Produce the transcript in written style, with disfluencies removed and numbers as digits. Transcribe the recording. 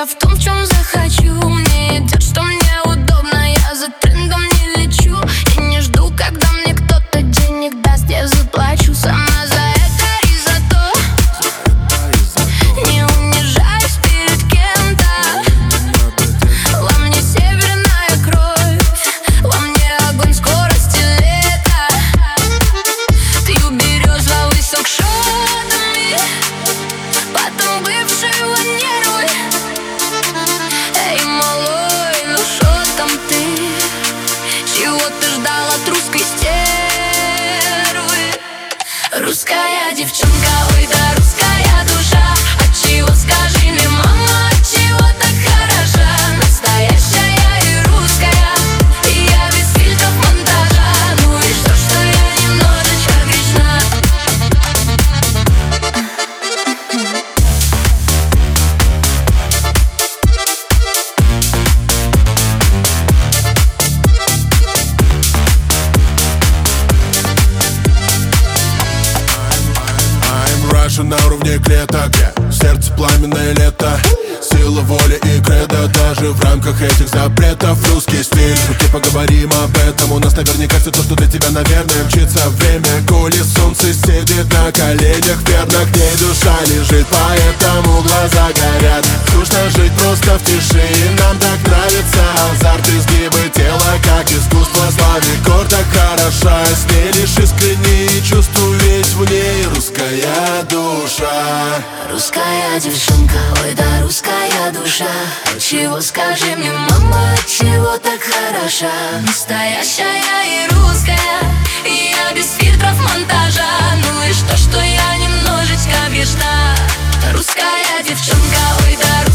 я в том, в чем захочу. Мне идет, что мне удобно, я за трендом не лечу. И не жду, когда мне кто-то денег даст, я заплачу сама за это и за то. Не унижаюсь перед кем-то. Во мне северная кровь, во мне огонь скорости лета. Пью березовый сок шотами, потом бывшего нервы. Эй, малой, ну шо там ты? Чего ты ждал от русской стервы? Русская девчонка, ой да русская душа. Отчего, скажи мне, мама, отчего так хороша? Настоящая и русская, и я без фильтров монтажа. Ну и что я немножечко грешна? На уровне клеток, сердце пламенное лето. Сила воли и кредо, даже в рамках этих запретов. Русский стиль, руки поговорим об этом. У нас наверняка все то, что для тебя, наверное, мчится время. Коли солнце сидит на коленях, верно, к ней душа лежит, поэтому глаза горят. Скучно жить просто в тиши, и нам так нравится азарт. Изгибы тела, как искусство, славикор так хороша. С ней лишь искренние чувства, ведь в ней русская душа. Русская девчонка, ой да русская душа. Чего, скажи мне, мама, чего так хороша? Настоящая и русская, и я без фильтров монтажа. Ну и что я немножечко грешна? Русская девчонка, ой да